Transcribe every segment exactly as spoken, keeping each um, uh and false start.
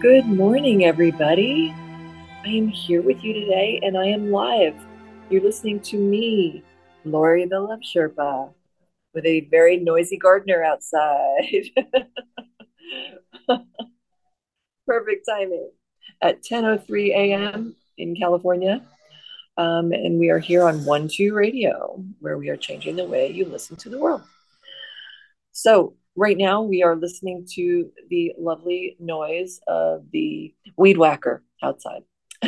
Good morning, everybody. I am here with you today and I am live. You're listening to me, Lori the Love Sherpa, with a very noisy gardener outside. Perfect timing at ten oh three a m in California. Um, and we are here on One Two Radio, where we are changing the way you listen to the world. So, right now, we are listening to the lovely noise of the weed whacker outside.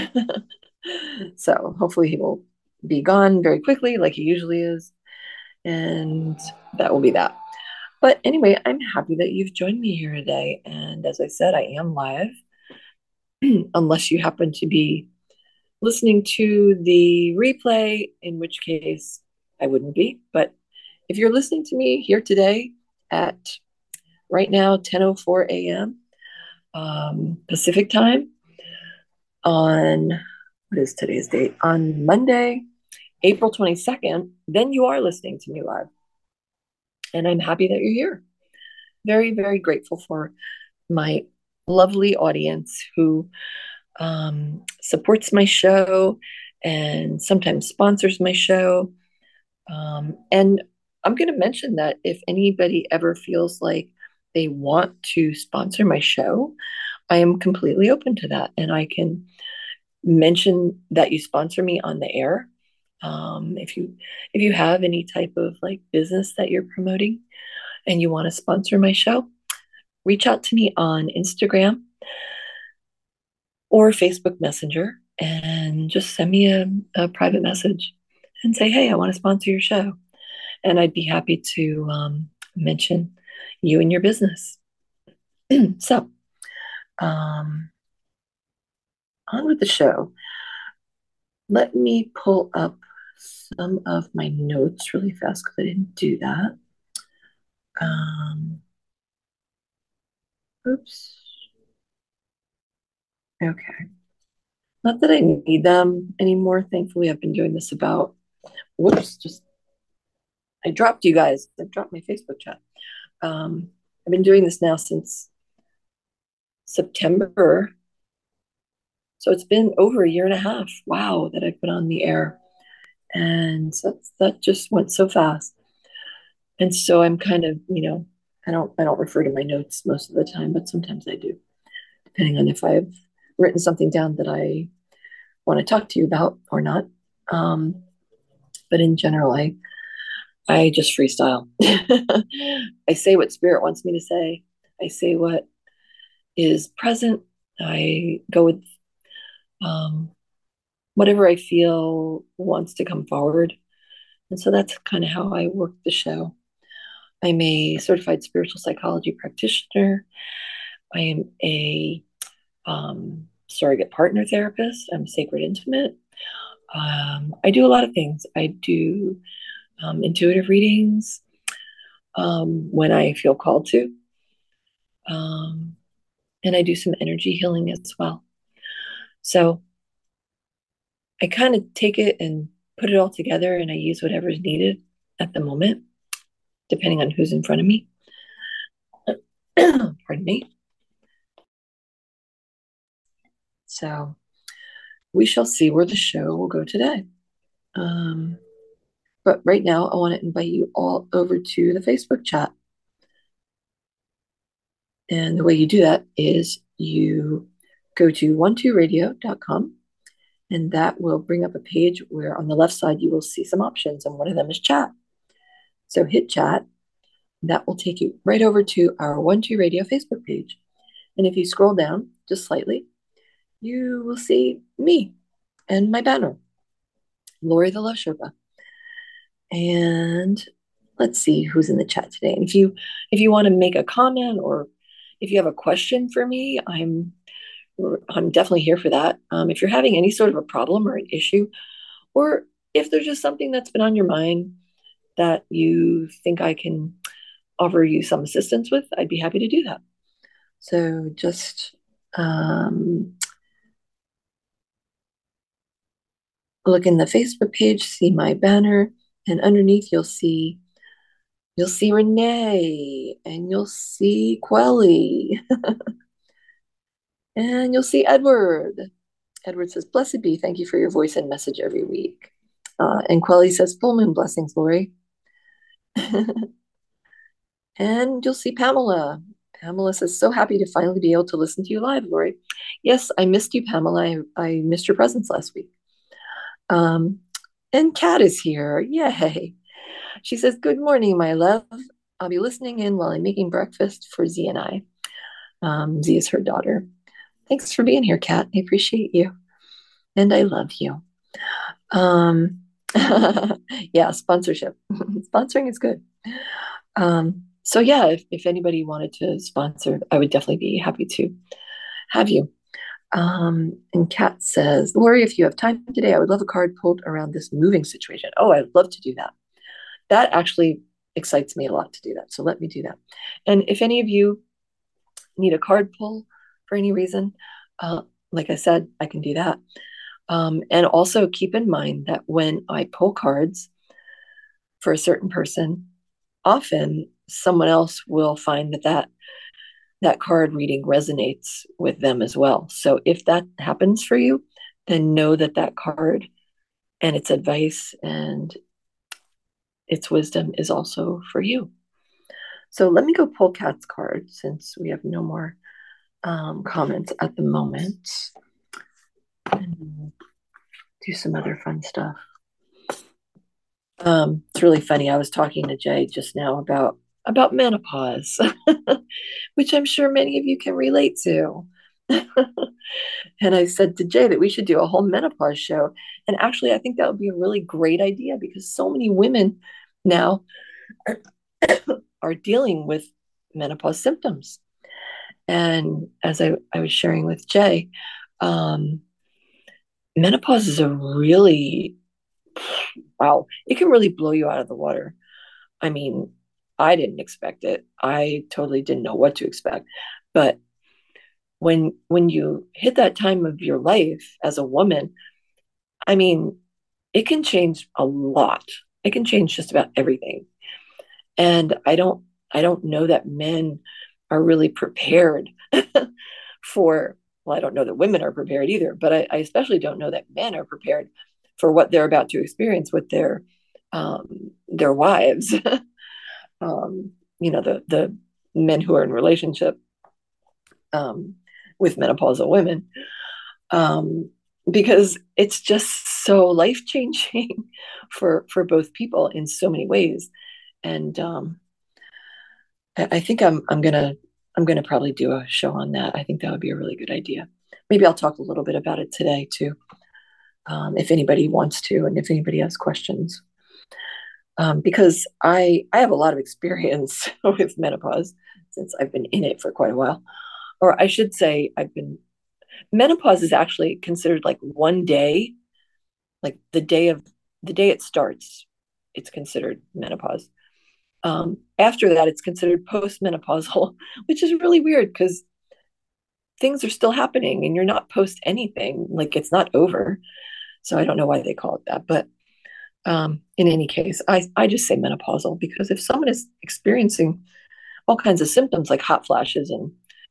So hopefully he will be gone very quickly, like he usually is. And that will be that. But anyway, I'm happy that you've joined me here today. And as I said, I am live, unless you happen to be listening to the replay, in which case I wouldn't be. But if you're listening to me here today at right now, ten oh four a m um, Pacific time on, what is today's date? On Monday, April twenty-second, then you are listening to me live. And I'm happy that you're here. Very, very grateful for my lovely audience who um, supports my show and sometimes sponsors my show. Um, and I'm going to mention that if anybody ever feels like they want to sponsor my show, I am completely open to that. And I can mention that you sponsor me on the air. Um, if you if you have any type of like business that you're promoting and you want to sponsor my show, reach out to me on Instagram or Facebook Messenger and just send me a, a private message and say, hey, I want to sponsor your show. And I'd be happy to um, mention you and your business. So, um, on with the show. Let me pull up some of my notes really fast because I didn't do that. Um, oops. Okay. Not that I need them anymore. Thankfully, I've been doing this about, whoops, just, I dropped you guys. I dropped my Facebook chat. Um, I've been doing this now since September. So it's been over a year and a half. Wow, that I put on the air. And that's, that just went so fast. And so I'm kind of, you know, I don't I don't refer to my notes most of the time, but sometimes I do, depending on if I've written something down that I want to talk to you about or not. Um, but in general, I I just freestyle. I say what spirit wants me to say. I say what is present. I go with um, whatever I feel wants to come forward. And so that's kind of how I work the show. I'm a certified spiritual psychology practitioner. I am a um, surrogate partner therapist. I'm sacred intimate. Um, I do a lot of things. I do um, intuitive readings um, when I feel called to. Um, and I do some energy healing as well. So I kind of take it and put it all together and I use whatever is needed at the moment, depending on who's in front of me. Pardon me. So we shall see where the show will go today. Um, but right now, I want to invite you all over to the Facebook chat. And the way you do that is you go to one two radio dot com, and that will bring up a page where on the left side you will see some options, and one of them is chat. So hit chat. That will take you right over to our One Two Radio Facebook page. And if you scroll down just slightly, you will see me and my banner, Lori the Love Sherpa. And let's see who's in the chat today. And if you if you want to make a comment or if you have a question for me, I'm I'm definitely here for that. Um, if you're having any sort of a problem or an issue, or if there's just something that's been on your mind that you think I can offer you some assistance with, I'd be happy to do that. So just um, look in the Facebook page, see my banner, and underneath you'll see you'll see Renee and you'll see Quelly. And you'll see Edward. Edward says, Blessed be, thank you for your voice and message every week. Uh, and Quelly says, Full moon blessings, Lori. And you'll see Pamela. Pamela says, So happy to finally be able to listen to you live, Lori. Yes, I missed you, Pamela. I, I missed your presence last week. Um, and Kat is here. Yay. She says, Good morning, my love. I'll be listening in while I'm making breakfast for Z and I. Um, Z is her daughter. Thanks for being here, Kat. I appreciate you. And I love you. Um, yeah, sponsorship. Sponsoring is good. Um, so yeah, if, if anybody wanted to sponsor, I would definitely be happy to have you. Um, and Kat says, Lori, if you have time today, I would love a card pulled around this moving situation. Oh, I'd love to do that. That actually excites me a lot to do that. So let me do that. And if any of you need a card pull for any reason, uh, like I said, I can do that. Um, and also keep in mind that when I pull cards for a certain person, often someone else will find that that, that card reading resonates with them as well. So if that happens for you, then know that that card and its advice and its wisdom is also for you. So let me go pull Kat's card since we have no more um, comments at the moment. And do some other fun stuff. Um, it's really funny. I was talking to Jay just now about about menopause, which I'm sure many of you can relate to. And I said to Jay that we should do a whole menopause show. And actually, I think that would be a really great idea because so many women now are, are dealing with menopause symptoms. And as I, I was sharing with Jay, um, menopause is a really, wow, it can really blow you out of the water. I mean, I didn't expect it. I totally didn't know what to expect. But when when you hit that time of your life as a woman, I mean, it can change a lot. It can change just about everything. And I don't I don't know that men are really prepared for, well, I don't know that women are prepared either, but I, I especially don't know that men are prepared for what they're about to experience with their um, their wives. um, you know, the the men who are in relationship um, with menopausal women, um, because it's just so life changing for for both people in so many ways. And um, I, I think I'm I'm gonna I'm gonna probably do a show on that. I think that would be a really good idea. Maybe I'll talk a little bit about it today too, um, if anybody wants to, and if anybody has questions. Um, because I I have a lot of experience with menopause since I've been in it for quite a while. Or I should say, I've been menopause is actually considered like one day, like the day of the day it starts, it's considered menopause. Um, after that, it's considered postmenopausal, which is really weird because things are still happening and you're not post anything, like it's not over. So I don't know why they call it that, but um, in any case, I I just say menopausal because if someone is experiencing all kinds of symptoms like hot flashes and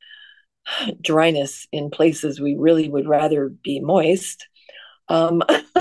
dryness in places we really would rather be moist, um,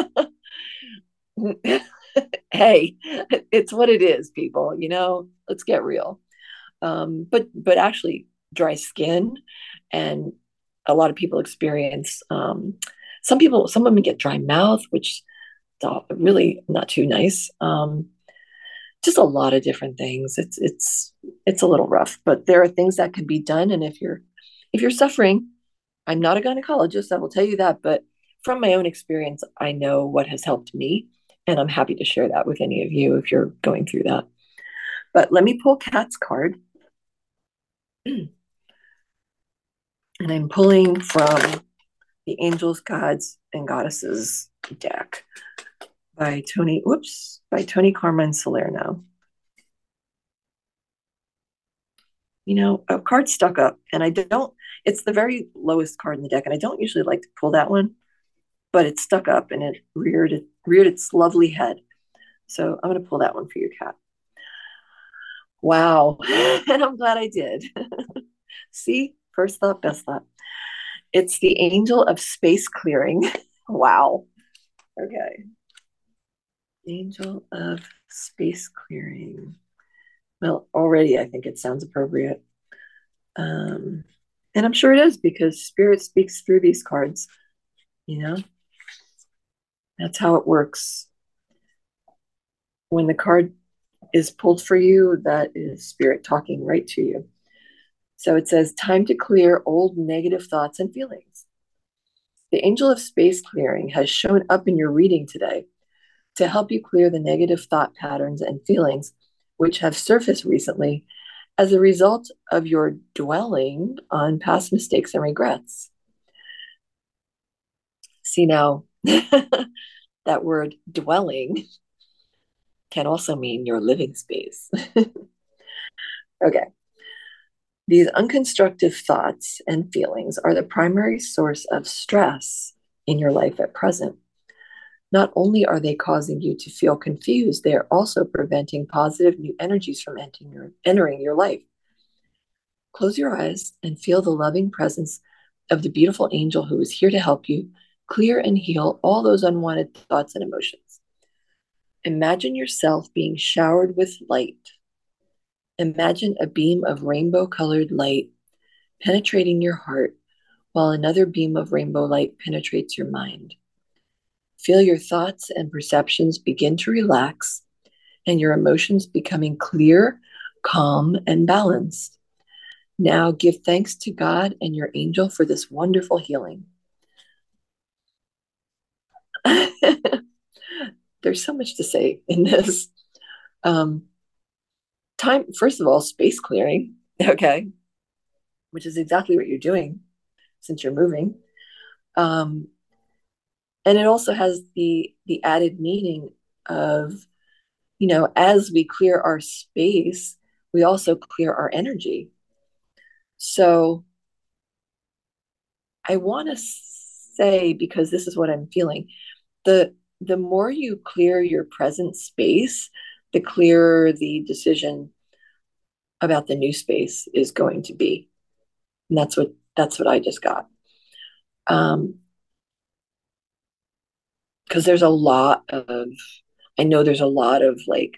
hey, it's what it is, people. You know, let's get real. Um, but but actually, dry skin, and a lot of people experience. Um, some people, some women get dry mouth, which is really not too nice. Um, just a lot of different things. It's it's it's a little rough, but there are things that can be done. And if you're if you're suffering, I'm not a gynecologist, I will tell you that, but from my own experience, I know what has helped me, and I'm happy to share that with any of you if you're going through that. But let me pull Kat's card. And I'm pulling from the Angels, Gods, and Goddesses deck by Tony, whoops, by Tony Carmen Salerno. You know, a card stuck up, and I don't, it's the very lowest card in the deck, and I don't usually like to pull that one, but it stuck up and it reared it reared its lovely head. So I'm going to pull that one for you, Kat. Wow. And I'm glad I did. See, first thought, best thought. It's the angel of space clearing. Wow. Okay. Angel of space clearing. Well, already I think it sounds appropriate. Um, and I'm sure it is because spirit speaks through these cards, you know? That's how it works. When the card is pulled for you, that is spirit talking right to you. So it says, time to clear old negative thoughts and feelings. The angel of space clearing has shown up in your reading today to help you clear the negative thought patterns and feelings which have surfaced recently as a result of your dwelling on past mistakes and regrets. See, now, that word dwelling can also mean your living space. Okay. These unconstructive thoughts and feelings are the primary source of stress in your life at present. Not only are they causing you to feel confused, they are also preventing positive new energies from entering your, entering your life. Close your eyes and feel the loving presence of the beautiful angel who is here to help you clear and heal all those unwanted thoughts and emotions. Imagine yourself being showered with light. Imagine a beam of rainbow-colored light penetrating your heart, while another beam of rainbow light penetrates your mind. Feel your thoughts and perceptions begin to relax, and your emotions becoming clear, calm, and balanced. Now give thanks to God and your angel for this wonderful healing. There's so much to say in this. Um, time, first of all, space clearing, okay, which is exactly what you're doing since you're moving. Um, and it also has the the added meaning of, you know, as we clear our space, we also clear our energy. So I want to say, because this is what I'm feeling, the the more you clear your present space, the clearer the decision about the new space is going to be. And that's what that's what I just got. Um, because there's a lot of, I know there's a lot of like,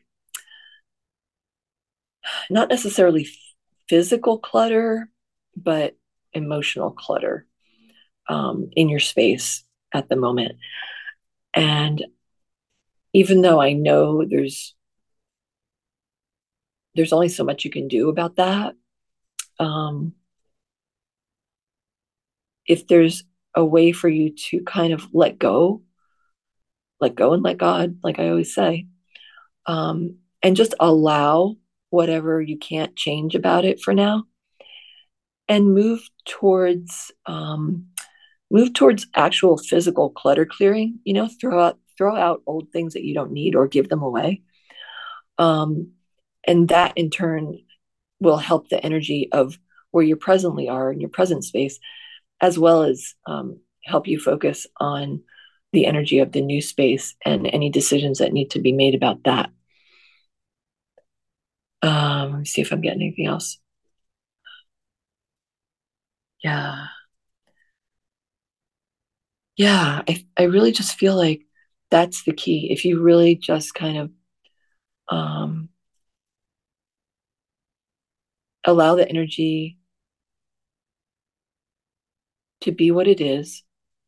not necessarily physical clutter, but emotional clutter um, in your space at the moment. And even though I know there's there's only so much you can do about that, um, if there's a way for you to kind of let go, let go and let God, like I always say, um, and just allow whatever you can't change about it for now, and move towards um, move towards actual physical clutter clearing. You know, throw out throw out old things that you don't need or give them away, um, and that in turn will help the energy of where you presently are in your present space, as well as um, help you focus on the energy of the new space and any decisions that need to be made about that. Um, let me see if I'm getting anything else. Yeah. Yeah. I, I really just feel like that's the key. If you really just kind of um, allow the energy to be what it is,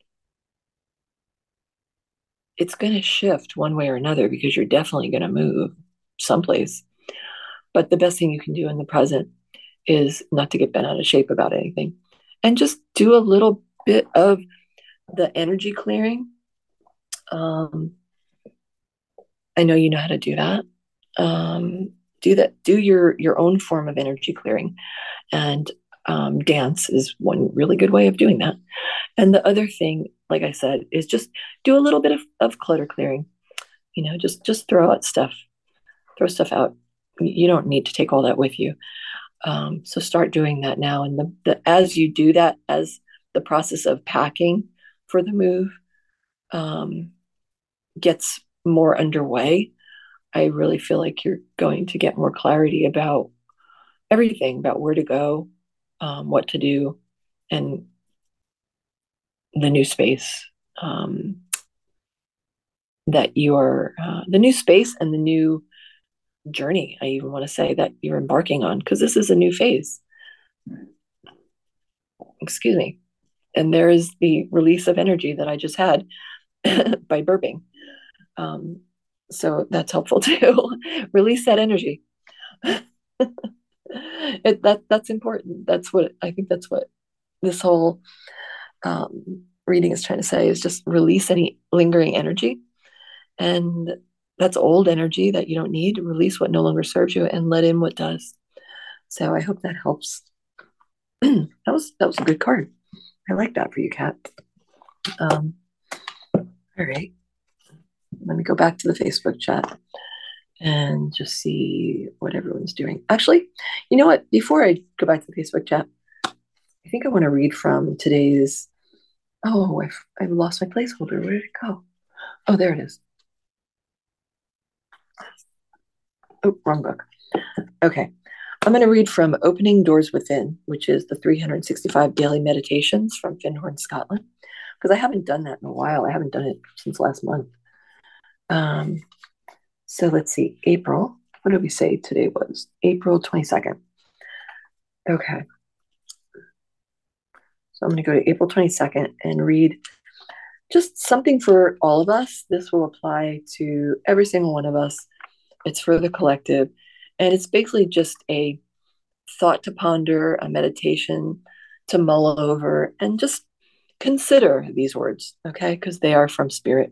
it's going to shift one way or another because you're definitely going to move someplace. But the best thing you can do in the present is not to get bent out of shape about anything and just do a little bit of the energy clearing. Um, I know you know how to do that. Um, do that. Do your your own form of energy clearing, and um, dance is one really good way of doing that. And the other thing, like I said, is just do a little bit of, of clutter clearing. You know, just just throw out stuff, throw stuff out. You don't need to take all that with you. Um, so start doing that now. And the, the as you do that, as the process of packing for the move um, gets more underway, I really feel like you're going to get more clarity about everything, about where to go, um, what to do, and the new space um, that you're, uh, the new space and the new journey, I even want to say, that you're embarking on, because this is a new phase. Excuse me. And there is the release of energy that I just had by burping. Um, so that's helpful too. Release that energy. it, that that's important. That's what I think. That's what this whole um, reading is trying to say, is just release any lingering energy, and that's old energy that you don't need. Release what no longer serves you, and let in what does. So I hope that helps. that was that was a good card. I like that for you, Kat. Um, all right. Let me go back to the Facebook chat and just see what everyone's doing. Actually, you know what? Before I go back to the Facebook chat, I think I want to read from today's. Oh, I've, I've lost my placeholder. Where did it go? Oh, there it is. Oh, wrong book. Okay. I'm going to read from Opening Doors Within, which is the three hundred sixty-five Daily Meditations from Findhorn, Scotland, because I haven't done that in a while. I haven't done it since last month. Um, so let's see. April. What did we say today was? April twenty-second. Okay. So I'm going to go to April twenty-second and read just something for all of us. This will apply to every single one of us. It's for the collective. And it's basically just a thought to ponder, a meditation to mull over, and just consider these words, okay? Because they are from spirit.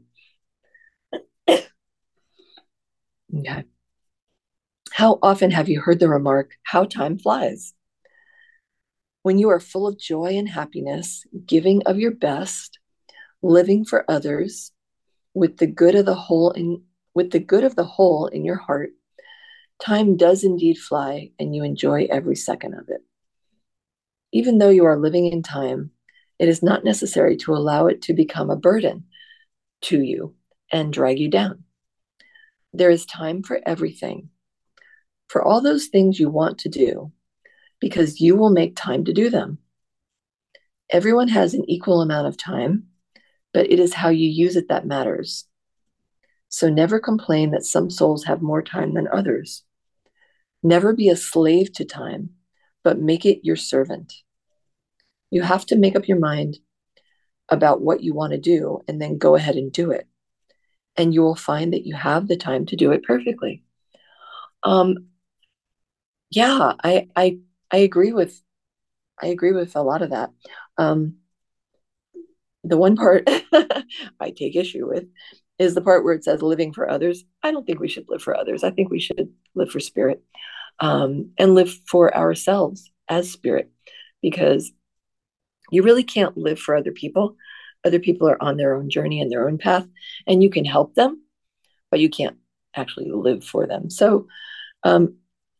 Okay. How often have you heard the remark, how time flies? When you are full of joy and happiness, giving of your best, living for others, with the good of the whole in with the good of the whole in your heart, time does indeed fly, and you enjoy every second of it. Even though you are living in time, it is not necessary to allow it to become a burden to you and drag you down. There is time for everything, for all those things you want to do, because you will make time to do them. Everyone has an equal amount of time, but it is how you use it that matters. So never complain that some souls have more time than others. Never be a slave to time, but make it your servant. You have to make up your mind about what you want to do and then go ahead and do it. And you will find that you have the time to do it perfectly. Um, yeah, I, I, I agree with, I agree with a lot of that. Um, the one part I take issue with is the part where it says living for others. I don't think we should live for others. I think we should live for spirit, um, and live for ourselves as spirit, because you really can't live for other people. Other people are on their own journey and their own path, and you can help them, but you can't actually live for them. So, um,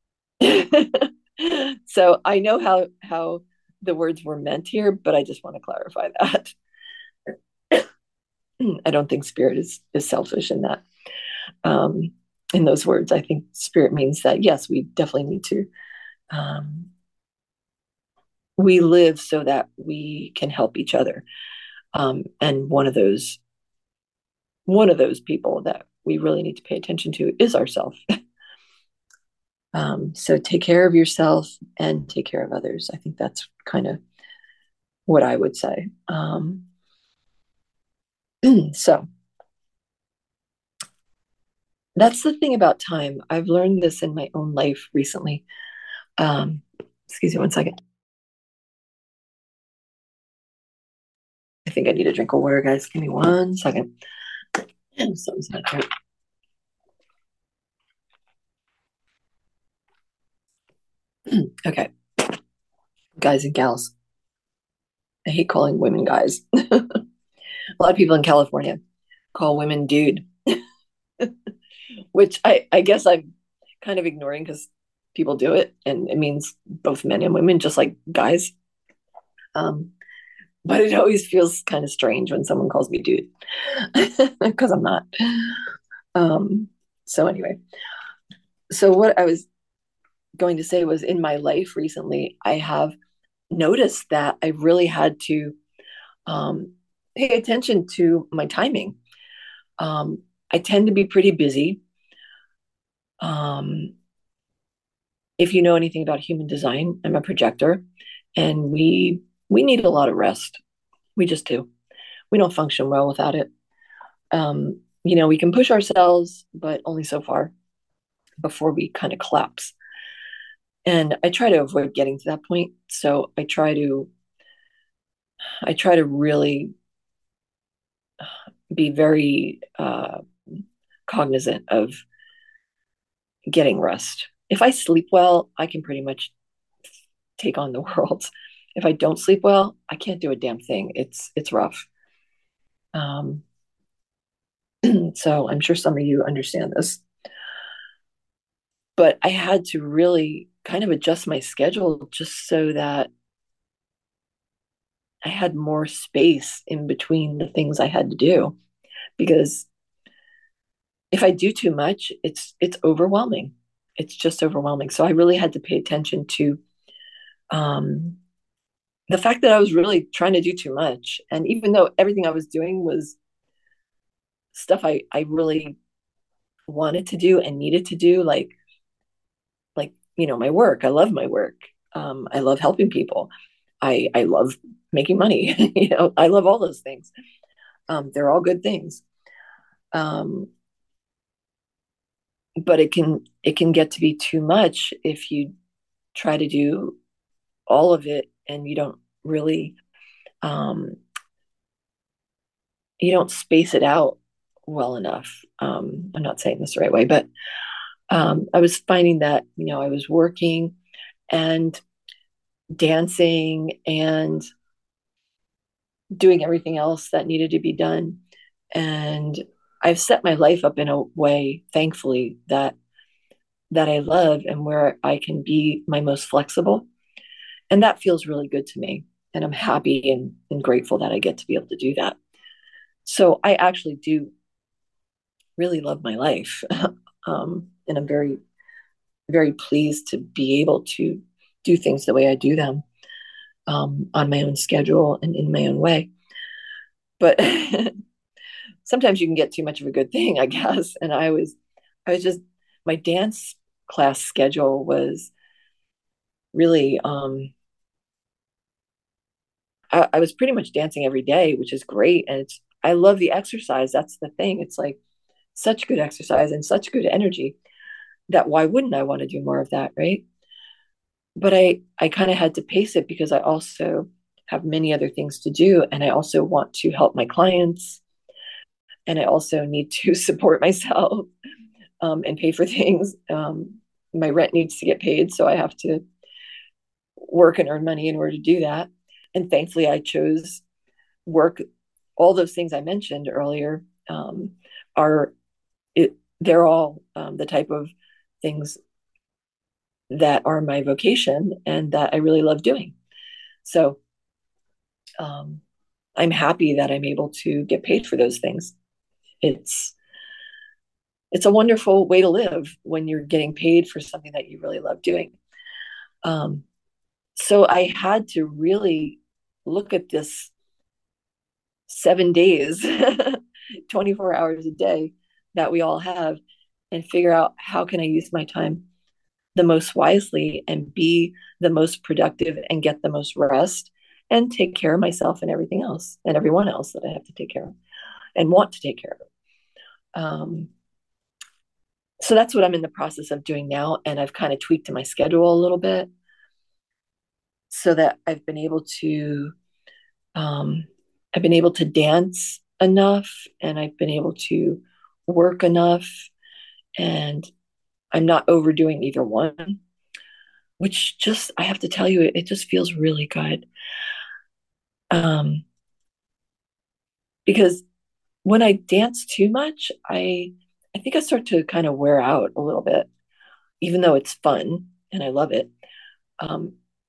so I know how how the words were meant here, but I just want to clarify that. I don't think spirit is is selfish in that. Um, in those words, I think spirit means that yes, we definitely need to. Um, we live so that we can help each other, um, and one of those one of those people that we really need to pay attention to is ourselves. Um, so take care of yourself and take care of others. I think that's kind of what I would say. Um, so that's the thing about time. I've learned this in my own life recently. Um, excuse me one second. I think I need a drink of water, guys. Give me one second. Something's not right. Okay, guys and gals. I hate calling women guys. A lot of people in California call women dude, which I, I guess I'm kind of ignoring because people do it and it means both men and women, just like guys. Um, but it always feels kind of strange when someone calls me dude because I'm not. Um, so, anyway, so what I was going to say was in my life recently, I have noticed that I really had to um, pay attention to my timing. Um, I tend to be pretty busy. Um, if you know anything about human design, I'm a projector, and we we need a lot of rest. We just do. We don't function well without it. Um, you know, we can push ourselves, but only so far before we kind of collapse. And I try to avoid getting to that point. So I try to I try to really be very uh, cognizant of getting rest. If I sleep well, I can pretty much take on the world. If I don't sleep well, I can't do a damn thing. It's it's rough. Um, so I'm sure some of you understand this, but I had to really kind of adjust my schedule just so that I had more space in between the things I had to do. Because if I do too much, it's it's overwhelming. It's just overwhelming. So I really had to pay attention to um, the fact that I was really trying to do too much. And even though everything I was doing was stuff I, I really wanted to do and needed to do, like like you know my work. I love my work. Um, I love helping people. I I love making money. you know, I love all those things. Um, they're all good things. Um, but it can it can get to be too much if you try to do all of it and you don't really um, you don't space it out well enough. Um, I'm not saying this the right way, but um, I was finding that you know I was working and dancing and doing everything else that needed to be done, and I've set my life up in a way, thankfully, that that I love and where I can be my most flexible, and that feels really good to me. And I'm happy and, and grateful that I get to be able to do that. So I actually do really love my life. um, and I'm very, very pleased to be able to do things the way I do them um, on my own schedule and in my own way. But sometimes you can get too much of a good thing, I guess. And I was, I was just, my dance class schedule was really, um, I, I was pretty much dancing every day, which is great. And it's, I love the exercise. That's the thing. It's like such good exercise and such good energy that why wouldn't I want to do more of that, right? But I I kind of had to pace it because I also have many other things to do, and I also want to help my clients, and I also need to support myself um, and pay for things. Um, my rent needs to get paid, so I have to work and earn money in order to do that. And thankfully, I chose work. All those things I mentioned earlier um, are it, they're all um, the type of things that are my vocation and that I really love doing. So um, I'm happy that I'm able to get paid for those things. It's it's a wonderful way to live when you're getting paid for something that you really love doing. Um, so I had to really look at this seven days, twenty-four hours a day that we all have, and figure out how can I use my time the most wisely and be the most productive and get the most rest and take care of myself and everything else and everyone else that I have to take care of and want to take care of. Um, so that's what I'm in the process of doing now. And I've kind of tweaked my schedule a little bit so that I've been able to, um, I've been able to dance enough and I've been able to work enough and I'm not overdoing either one, which just, I have to tell you, it, it just feels really good. Um, because when I dance too much, I I think I start to kind of wear out a little bit, even though it's fun and I love it. Um,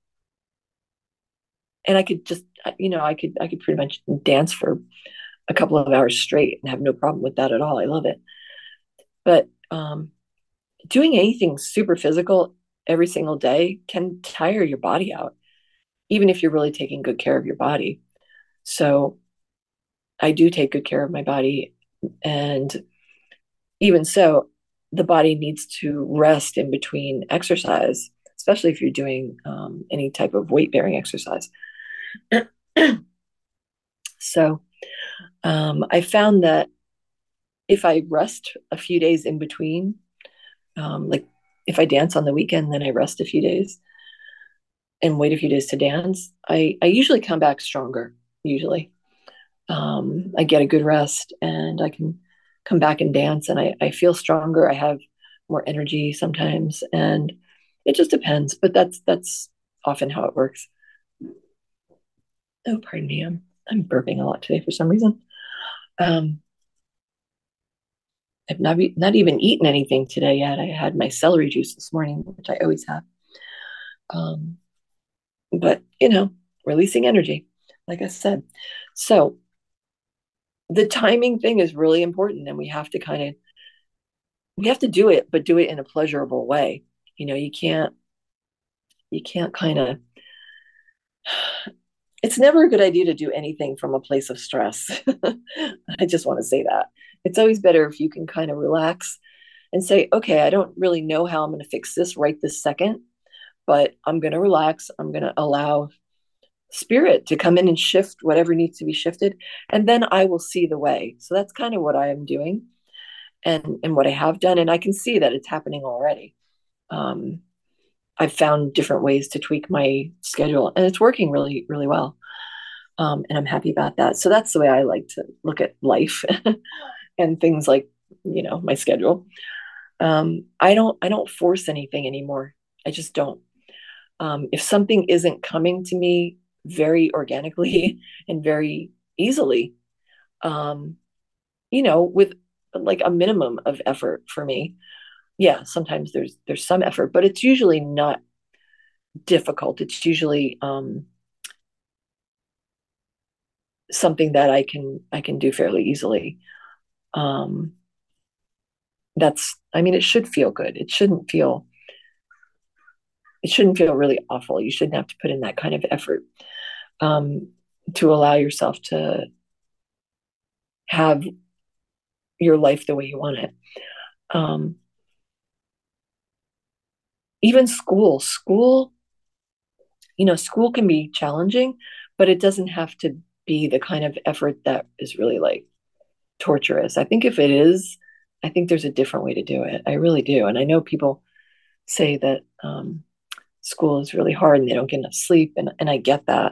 and I could just, you know, I could I could pretty much dance for a couple of hours straight and have no problem with that at all. I love it. But um, doing anything super physical every single day can tire your body out, even if you're really taking good care of your body. So I do take good care of my body. And even so, the body needs to rest in between exercise, especially if you're doing um, any type of weight bearing exercise. So um, I found that if I rest a few days in between, um, like if I dance on the weekend, then I rest a few days and wait a few days to dance, I, I usually come back stronger, usually. Um, I get a good rest and I can come back and dance and I, I feel stronger. I have more energy sometimes and it just depends, but that's that's often how it works. Oh, pardon me. I'm I'm burping a lot today for some reason. Um, I've not not even eaten anything today yet. I had my celery juice this morning, which I always have. Um, but you know, releasing energy, like I said. So the timing thing is really important, and we have to kind of we have to do it, but do it in a pleasurable way. You know, you can't you can't kind of it's never a good idea to do anything from a place of stress. I just want to say that. It's always better if you can kind of relax and say, okay, I don't really know how I'm going to fix this right this second, but I'm going to relax. I'm going to allow spirit to come in and shift whatever needs to be shifted. And then I will see the way. So that's kind of what I am doing and, and what I have done. And I can see that it's happening already. Um, I've found different ways to tweak my schedule and it's working really, really well. Um, and I'm happy about that. So that's the way I like to look at life and things like, you know, my schedule. Um, I don't, I don't force anything anymore. I just don't. Um, if something isn't coming to me very organically and very easily, um, you know, with like a minimum of effort for me, yeah, sometimes there's there's some effort, but it's usually not difficult. It's usually um, something that I can I can do fairly easily. Um, that's I mean, it should feel good. It shouldn't feel it shouldn't feel really awful. You shouldn't have to put in that kind of effort um, to allow yourself to have your life the way you want it. Um, even school, school, you know, school can be challenging, but it doesn't have to be the kind of effort that is really like torturous. I think if it is, I think there's a different way to do it. I really do. And I know people say that um, school is really hard and they don't get enough sleep, and, and I get that.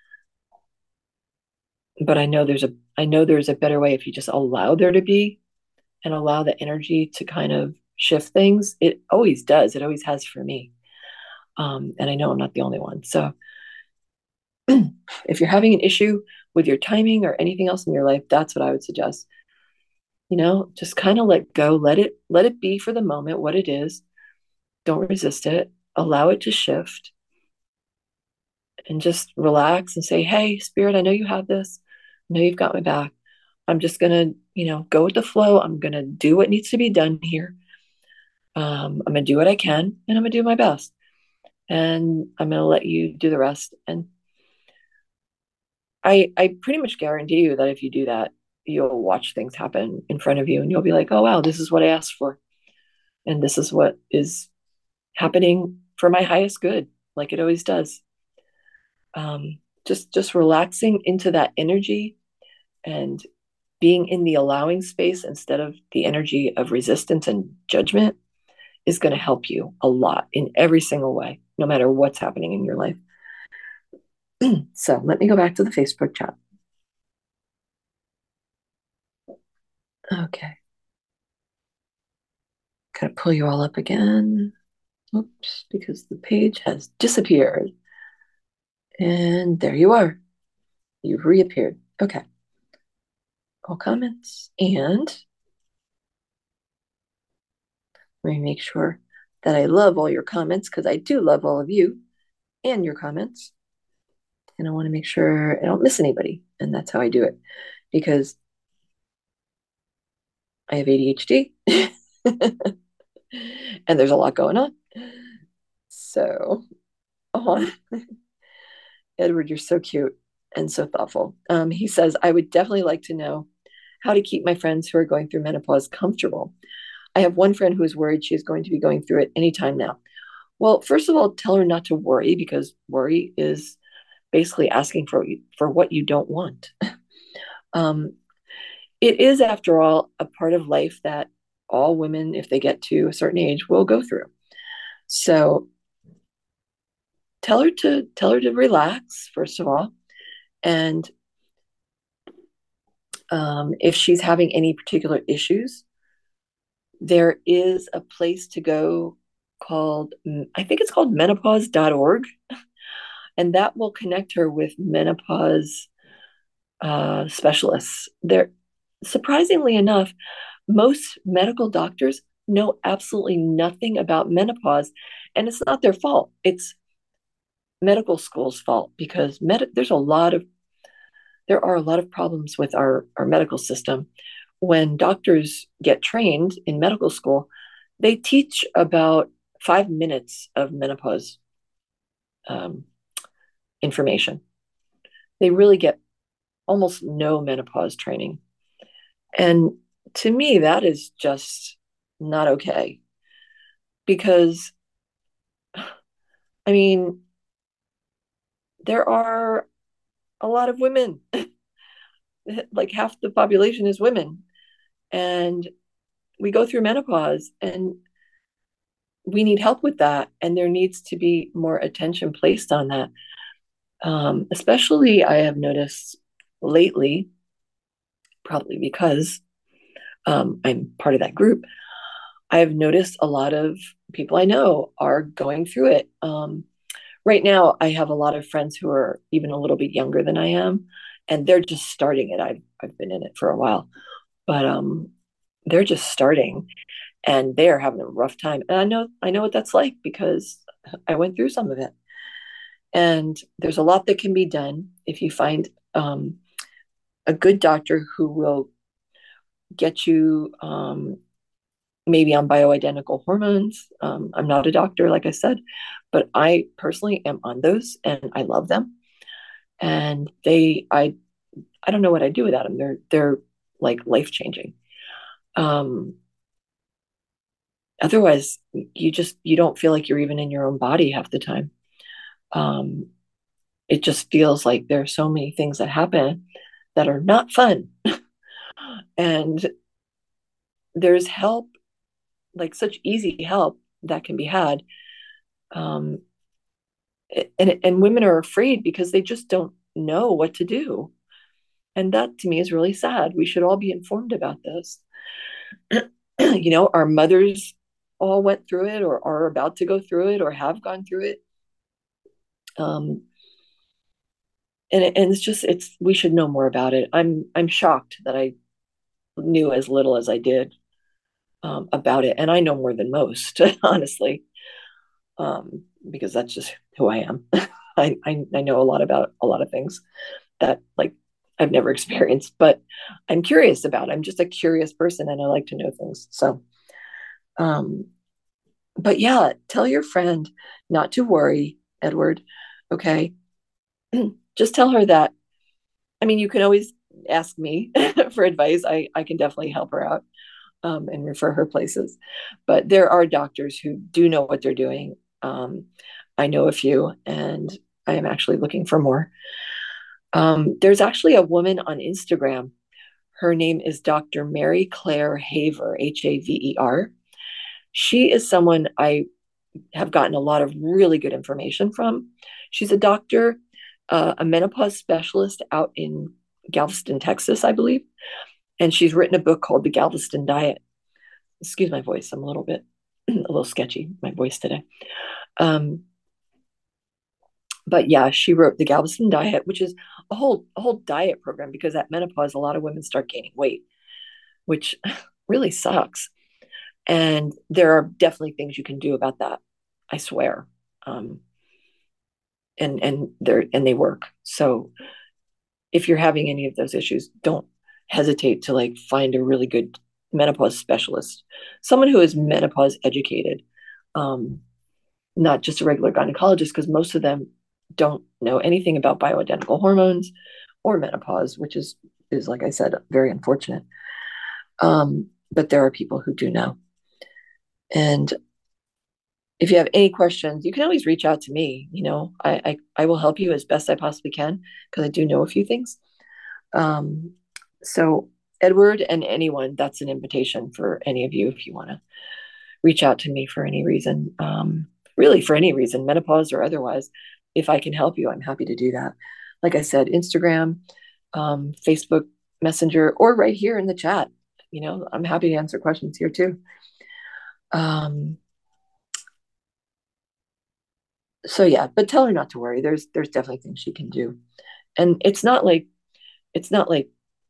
But I know there's a I know there's a better way if you just allow there to be and allow the energy to kind of shift things. It always does. It always has for me. Um, and I know I'm not the only one. So if you're having an issue with your timing or anything else in your life, that's what I would suggest. You know, just kind of let go, let it let it be for the moment what it is. Don't resist it. Allow it to shift and just relax and say, "Hey, spirit, I know you have this. I know you've got my back. I'm just gonna, you know, go with the flow. I'm gonna do what needs to be done here. Um, I'm gonna do what I can, and I'm gonna do my best. And I'm gonna let you do the rest." And I, I pretty much guarantee you that if you do that, you'll watch things happen in front of you, and you'll be like, "Oh wow, this is what I asked for, and this is what is happening for my highest good," like it always does. Um, just, just relaxing into that energy and being in the allowing space instead of the energy of resistance and judgment is going to help you a lot in every single way, no matter what's happening in your life. So let me go back to the Facebook chat. Okay. Gotta pull you all up again. Oops, because the page has disappeared. And there you are. You've reappeared. Okay. All comments. And let me make sure that I love all your comments because I do love all of you and your comments. And I want to make sure I don't miss anybody. And that's how I do it because I have A D H D and there's a lot going on. So, oh, Edward, you're so cute. and so thoughtful. Um, he says, I would definitely like to know how to keep my friends who are going through menopause comfortable. I have one friend who is worried she is going to be going through it anytime now. Well, first of all, tell her not to worry, because worry is basically asking for for what you don't want. Um, it is, after all, a part of life that all women, if they get to a certain age, will go through. So tell her to tell her to relax, first of all, and um, if she's having any particular issues, there is a place to go called, I think it's called menopause dot org, and that will connect her with menopause uh, specialists. They're, surprisingly enough, most medical doctors know absolutely nothing about menopause, and it's not their fault. It's medical school's fault, because med- there's a lot of there are a lot of problems with our, our medical system. When doctors get trained in medical school, they teach about five minutes of menopause um, information. They really get almost no menopause training. And to me, that is just not okay. Because, I mean, there are a lot of women, like half the population is women. And we go through menopause, and we need help with that. And there needs to be more attention placed on that. Um, especially, I have noticed lately, probably because um, I'm part of that group, I have noticed a lot of people I know are going through it. Um, right now, I have a lot of friends who are even a little bit younger than I am, and they're just starting it. I've, I've been in it for a while, but um, they're just starting, and they are having a rough time. And I know, I know what that's like, because I went through some of it. And there's a lot that can be done if you find um, a good doctor who will get you um, maybe on bioidentical hormones. Um, I'm not a doctor, like I said, but I personally am on those, and I love them. And they, I, I don't know what I'd do without them. They're, they're like life changing. Um, otherwise, you just you don't feel like you're even in your own body half the time. Um, it just feels like there are so many things that happen that are not fun. And there's help, like such easy help that can be had. Um, and, and women are afraid because they just don't know what to do. And that to me is really sad. We should all be informed about this. You know, our mothers all went through it, or are about to go through it, or have gone through it. Um, and, it, and it's just, it's, we should know more about it. I'm, I'm shocked that I knew as little as I did um, about it. And I know more than most, honestly, um, because that's just who I am. I, I, I know a lot about a lot of things that, like, I've never experienced, but I'm curious about. I'm just a curious person, and I like to know things. So, um, but yeah, tell your friend not to worry, Edward. Okay. Just tell her that. I mean, you can always ask me for advice. I, I can definitely help her out um, and refer her places. But there are doctors who do know what they're doing. Um, I know a few, and I am actually looking for more. Um, there's actually a woman on Instagram. Her name is Doctor Mary Claire Haver, H A V E R. She is someone I have gotten a lot of really good information from. She's a doctor, uh, a menopause specialist out in Galveston, Texas, I believe. And she's written a book called The Galveston Diet. Excuse my voice. I'm a little bit, a little sketchy, my voice today. Um, but yeah, she wrote The Galveston Diet, which is a whole, a whole diet program, because at menopause, a lot of women start gaining weight, which really sucks. And there are definitely things you can do about that. I swear. Um, and and they're and they work. So if you're having any of those issues, don't hesitate to like find a really good menopause specialist, someone who is menopause educated, um, not just a regular gynecologist, because most of them don't know anything about bioidentical hormones or menopause, which is is like I said, very unfortunate. Um, but there are people who do know. And if you have any questions, you can always reach out to me. You know, I I, I will help you as best I possibly can because I do know a few things. Um, so Edward and anyone, that's an invitation for any of you if you want to reach out to me for any reason. Um, really for any reason, menopause or otherwise. If I can help you, I'm happy to do that. Like I said, Instagram, um, Facebook Messenger, or right here in the chat. You know, I'm happy to answer questions here too. Um, so yeah, but tell her not to worry. There's there's definitely things she can do, and it's not like it's not like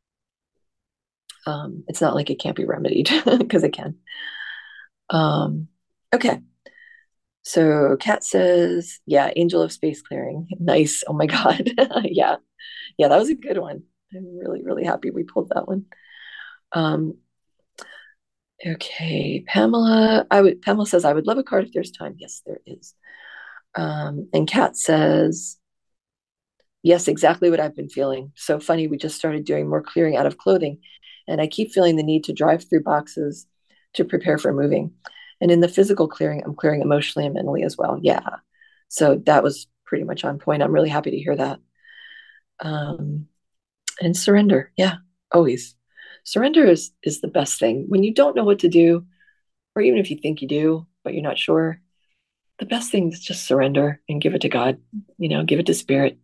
um, it's not like it can't be remedied because it can. Um, okay, so Kat says, yeah, Angel of Space Clearing, nice. Oh my God, yeah, yeah, that was a good one. I'm really really happy we pulled that one. Um, okay, Pamela, I would Pamela says I would love a card if there's time. Yes, there is. Um, and Kat says, yes, exactly what I've been feeling. So funny, we just started doing more clearing out of clothing, and I keep feeling the need to drive through boxes to prepare for moving. And in the physical clearing, I'm clearing emotionally and mentally as well. Yeah. So that was pretty much on point. I'm really happy to hear that. Um, and surrender. Yeah, always. Surrender is is the best thing. When you don't know what to do, or even if you think you do, but you're not sure, the best thing is just surrender and give it to God, you know, give it to spirit.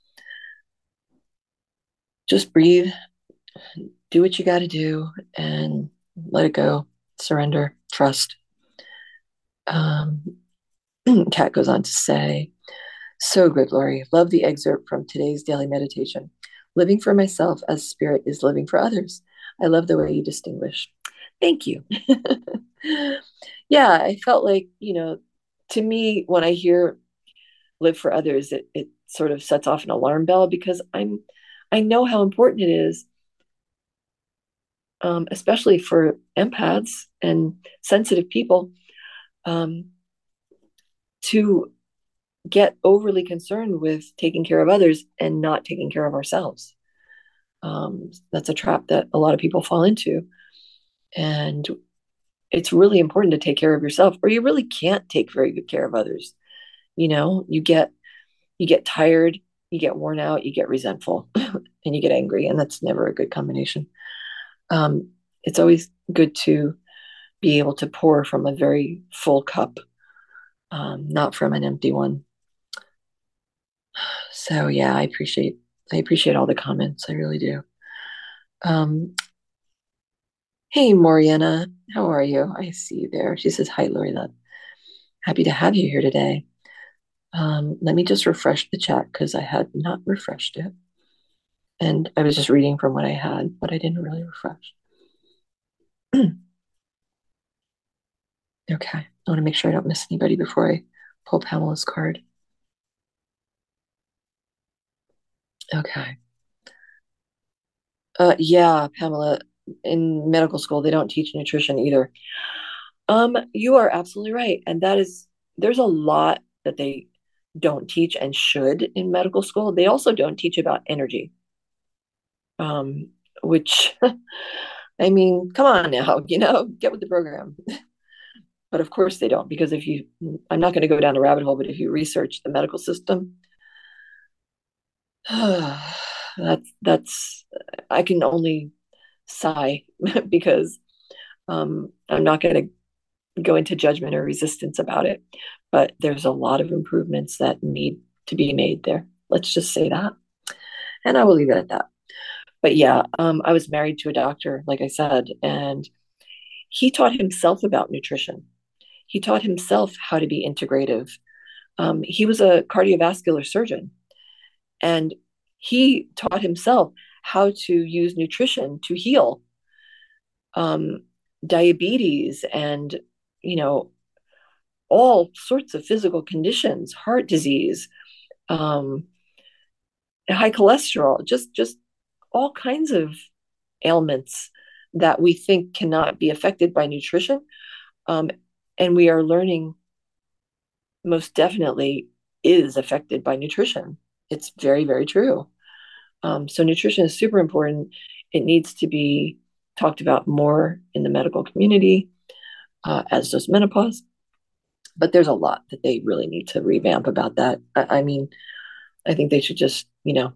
Just breathe, do what you got to do, and let it go. Surrender, trust. Um, Kat goes on to say, so good, Lori. Love the excerpt from today's daily meditation. Living for myself as spirit is living for others. I love the way you distinguish. Thank you. Yeah, I felt like, you know, to me, when I hear live for others, it, it sort of sets off an alarm bell because I'm I know how important it is, um, especially for empaths and sensitive people, um, to get overly concerned with taking care of others and not taking care of ourselves. Um, that's a trap that a lot of people fall into. And it's really important to take care of yourself, or you really can't take very good care of others. You know, you get you get tired, you get worn out, you get resentful, and you get angry, and that's never a good combination. Um, it's always good to be able to pour from a very full cup, um, not from an empty one. So yeah, I appreciate I appreciate all the comments. I really do. Um, hey Moriana, how are you? I see you there. She says hi, Lorena. Happy to have you here today. Um, let me just refresh the chat because I had not refreshed it, and I was just reading from what I had, but I didn't really refresh. Okay, I want to make sure I don't miss anybody before I pull Pamela's card. Okay. Uh, yeah, Pamela, in medical school, they don't teach nutrition either. Um, you are absolutely right. And that is, there's a lot that they don't teach and should in medical school. They also don't teach about energy, um, which, I mean, come on now, you know, get with the program. But of course they don't, because if you, I'm not going to go down a rabbit hole, but if you research the medical system, that's, that's, I can only sigh because um, I'm not going to go into judgment or resistance about it, but there's a lot of improvements that need to be made there. Let's just say that. And I will leave it at that. But yeah, um, I was married to a doctor, like I said, and he taught himself about nutrition. He taught himself how to be integrative. Um, he was a cardiovascular surgeon, and he taught himself how to use nutrition to heal um, diabetes and, you know, all sorts of physical conditions, heart disease, um, high cholesterol, just just all kinds of ailments that we think cannot be affected by nutrition. Um, and we are learning most definitely is affected by nutrition. It's very, very true. Um, so nutrition is super important. It needs to be talked about more in the medical community, uh, as does menopause. But there's a lot that they really need to revamp about that. I, I mean, I think they should just, you know,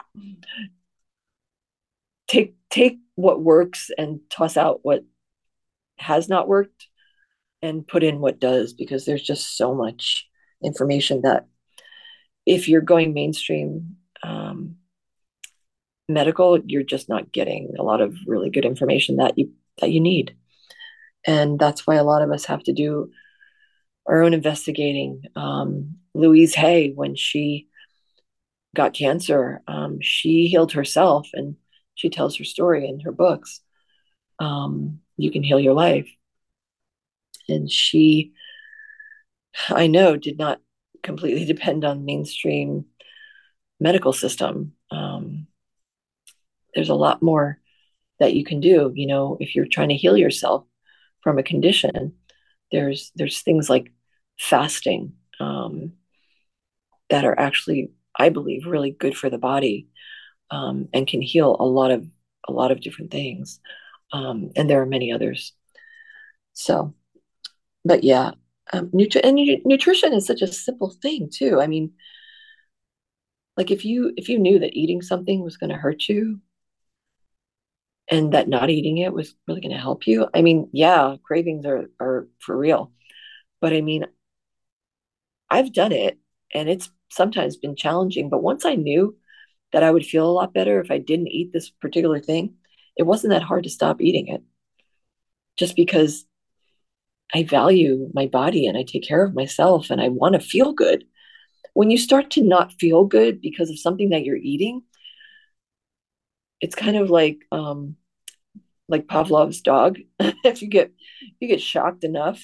take take what works and toss out what has not worked and put in what does, because there's just so much information that if you're going mainstream um, medical, you're just not getting a lot of really good information that you that you need. And that's why a lot of us have to do our own investigating. Um, Louise Hay, when she got cancer, um, she healed herself, and she tells her story in her books. Um, you can heal your life. And she, I know, did not completely depend on mainstream medical system. Um, there's a lot more that you can do. You know, if you're trying to heal yourself from a condition, there's there's things like fasting, um, that are actually, I believe, really good for the body, um, and can heal a lot of a lot of different things. Um, and there are many others. So, but yeah, um, nutri- and nu- nutrition is such a simple thing too. I mean, like if you if you knew that eating something was going to hurt you and that not eating it was really going to help you, I mean, yeah, cravings are are for real. But I mean, I've done it, and it's sometimes been challenging. But once I knew that I would feel a lot better if I didn't eat this particular thing, it wasn't that hard to stop eating it, just because I value my body and I take care of myself and I want to feel good. When you start to not feel good because of something that you're eating, it's kind of like um like Pavlov's dog. If you get you get shocked enough,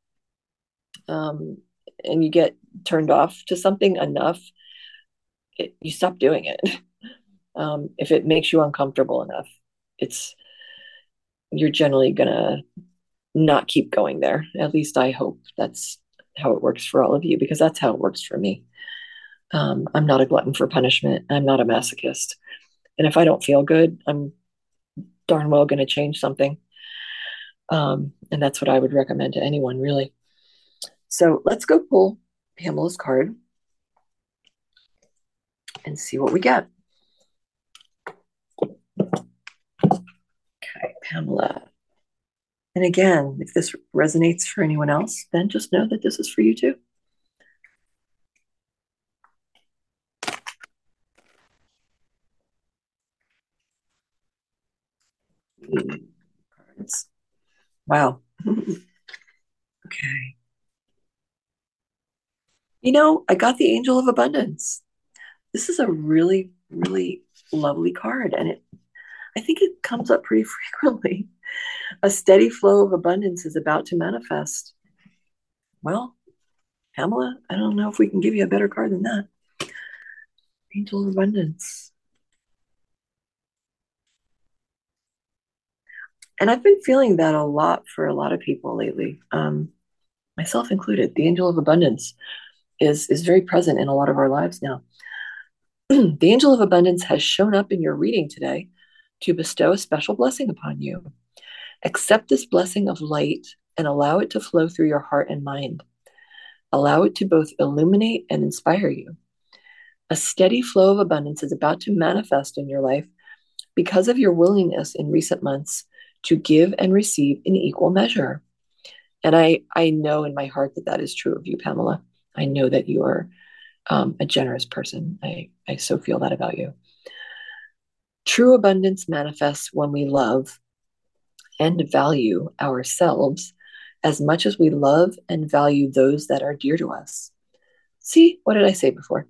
um and you get turned off to something enough, it, you stop doing it. Um, if it makes you uncomfortable enough, it's you're generally gonna not keep going there. At least I hope that's how it works for all of you, because that's how it works for me. Um, I'm not a glutton for punishment. I'm not a masochist. And if I don't feel good, I'm darn well going to change something. Um, and that's what I would recommend to anyone, really. So let's go pull Pamela's card and see what we get. Okay, Pamela. And again, if this resonates for anyone else, then just know that this is for you too. Cards. Wow. Okay. You know, I got the Angel of Abundance. This is a really, really lovely card, and it I think it comes up pretty frequently. A steady flow of abundance is about to manifest. Well, Pamela, I don't know if we can give you a better card than that. Angel of Abundance. And I've been feeling that a lot for a lot of people lately, um, myself included. The Angel of Abundance is, is very present in a lot of our lives now. The Angel of Abundance has shown up in your reading today to bestow a special blessing upon you. Accept this blessing of light and allow it to flow through your heart and mind. Allow it to both illuminate and inspire you. A steady flow of abundance is about to manifest in your life because of your willingness in recent months to give and receive in equal measure. And I, I know in my heart that that is true of you, Pamela. I know that you are um, a generous person. I, I so feel that about you. True abundance manifests when we love and value ourselves as much as we love and value those that are dear to us. See, what did I say before?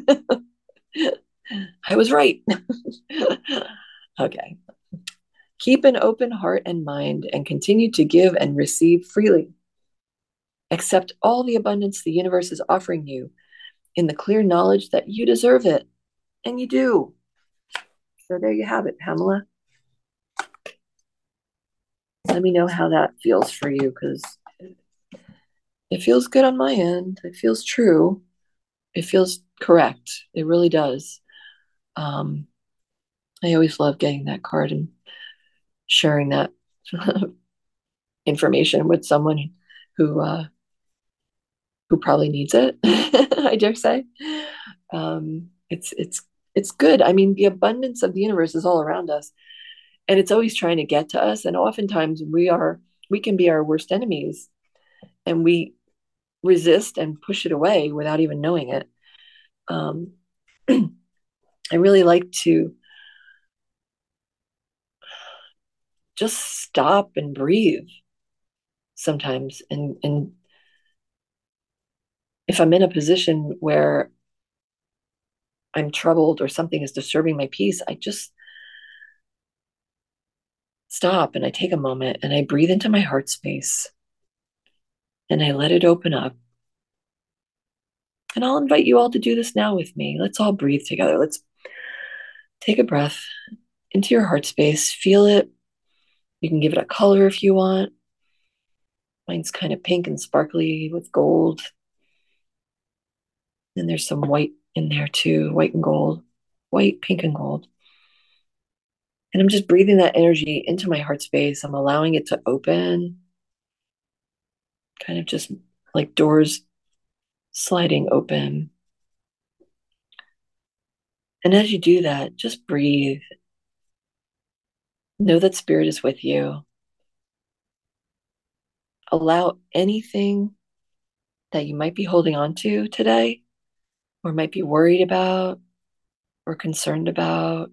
I was right. Okay. Keep an open heart and mind and continue to give and receive freely. Accept all the abundance the universe is offering you in the clear knowledge that you deserve it, and you do. So there you have it, Pamela. Let me know how that feels for you, because it feels good on my end. It feels true. It feels correct. It really does. Um, I always love getting that card and sharing that information with someone who uh, who probably needs it. I dare say, um, it's it's it's good. I mean, the abundance of the universe is all around us, and it's always trying to get to us. And oftentimes, we are we can be our worst enemies, and we resist and push it away without even knowing it. Um, I really like to just stop and breathe sometimes, and and if I'm in a position where I'm troubled or something is disturbing my peace, I just stop and I take a moment and I breathe into my heart space and I let it open up. And I'll invite you all to do this now with me. Let's all breathe together. Let's take a breath into your heart space. Feel it. You can give it a color if you want. Mine's kind of pink and sparkly with gold. And there's some white in there too, white and gold, white, pink, and gold. And I'm just breathing that energy into my heart space. I'm allowing it to open, kind of just like doors sliding open. And as you do that, just breathe. Know that spirit is with you. Allow anything that you might be holding on to today, or might be worried about, or concerned about,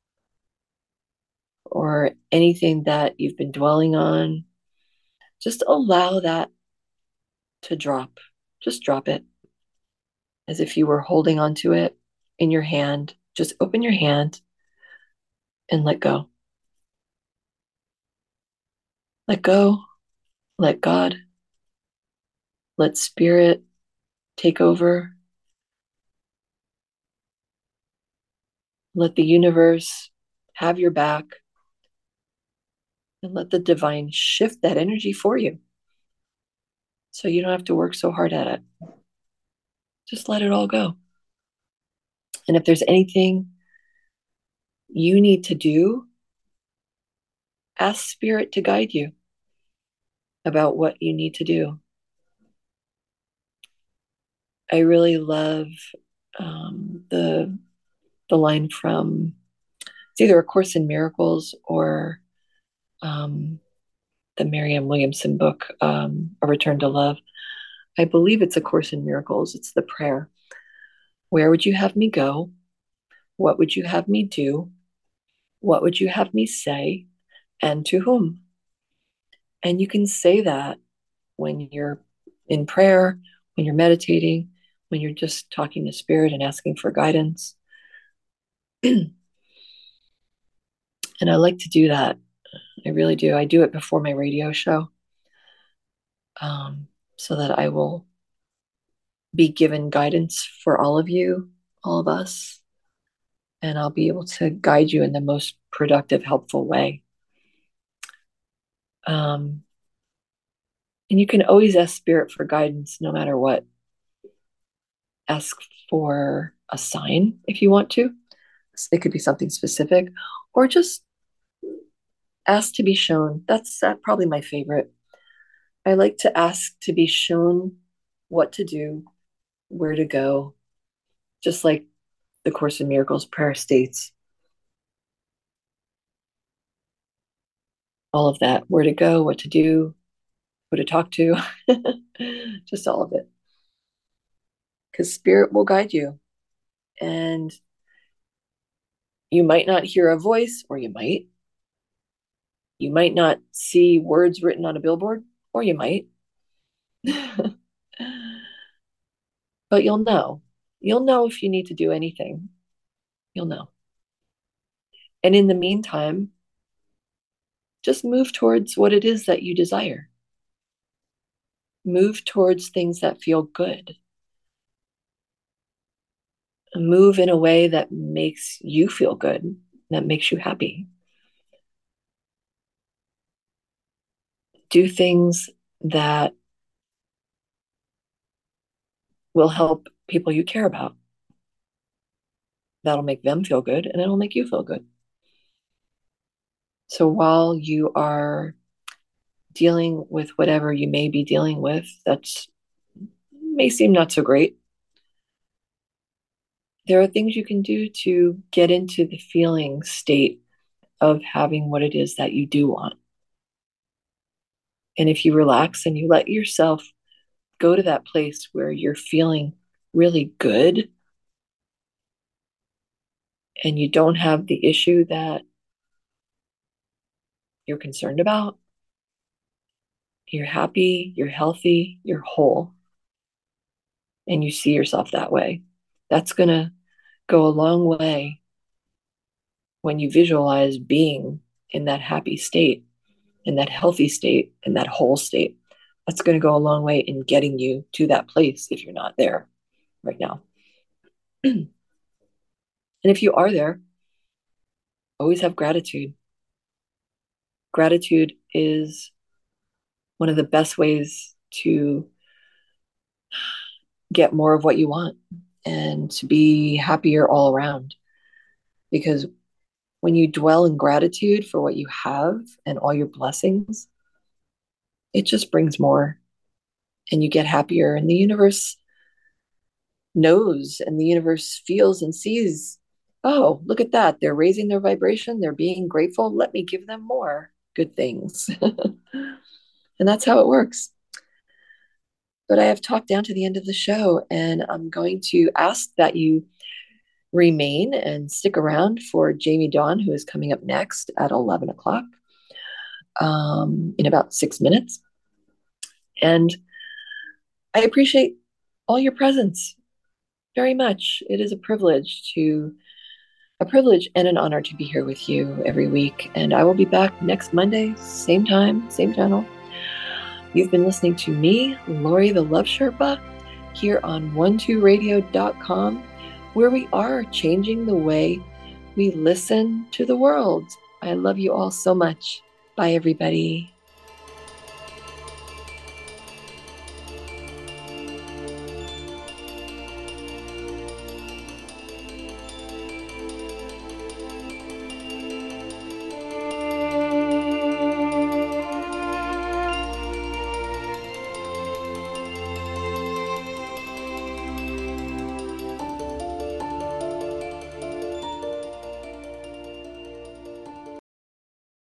or anything that you've been dwelling on. Just allow that to drop. Just drop it as if you were holding on to it in your hand. Just open your hand and let go. Let go. Let God. Let spirit take over. Let the universe have your back, and let the divine shift that energy for you so you don't have to work so hard at it. Just let it all go. And if there's anything you need to do, ask spirit to guide you about what you need to do. I really love um, the the line from, it's either A Course in Miracles or um, the Marianne Williamson book, um, A Return to Love. I believe it's A Course in Miracles. It's the prayer. Where would you have me go? What would you have me do? What would you have me say? And to whom? And you can say that when you're in prayer, when you're meditating, when you're just talking to spirit and asking for guidance. And I like to do that. I really do. I do it before my radio show, um, so that I will be given guidance for all of you, all of us, and I'll be able to guide you in the most productive, helpful way. Um, and you can always ask spirit for guidance no matter what. Ask for a sign if you want to. It could be something specific, or just ask to be shown. That's uh, probably my favorite. I like to ask to be shown what to do, where to go, just like the Course in Miracles prayer states. All of that, where to go, what to do, who to talk to, just all of it. Because spirit will guide you. And you might not hear a voice, or you might. You might not see words written on a billboard, or you might. But you'll know. You'll know if you need to do anything. You'll know. And in the meantime, just move towards what it is that you desire. Move towards things that feel good. Move in a way that makes you feel good, that makes you happy. Do things that will help people you care about. That'll make them feel good and it'll make you feel good. So while you are dealing with whatever you may be dealing with, that's may seem not so great, there are things you can do to get into the feeling state of having what it is that you do want. And if you relax and you let yourself go to that place where you're feeling really good and you don't have the issue that you're concerned about, you're happy, you're healthy, you're whole, and you see yourself that way, that's going to go a long way when you visualize being in that happy state, in that healthy state, in that whole state. That's going to go a long way in getting you to that place if you're not there right now. And if you are there, always have gratitude. Gratitude is one of the best ways to get more of what you want and to be happier all around. Because when you dwell in gratitude for what you have and all your blessings, it just brings more and you get happier. And the universe knows and the universe feels and sees, oh, look at that. They're raising their vibration. They're being grateful. Let me give them more good things. And that's how it works. But I have talked down to the end of the show, and I'm going to ask that you remain and stick around for Jamie Dawn, who is coming up next at eleven o'clock um, in about six minutes. And I appreciate all your presence very much. It is a privilege to a privilege and an honor to be here with you every week. And I will be back next Monday, same time, same channel. You've been listening to me, Lori the Love Sherpa, here on one two radio dot com, where we are changing the way we listen to the world. I love you all so much. Bye, everybody.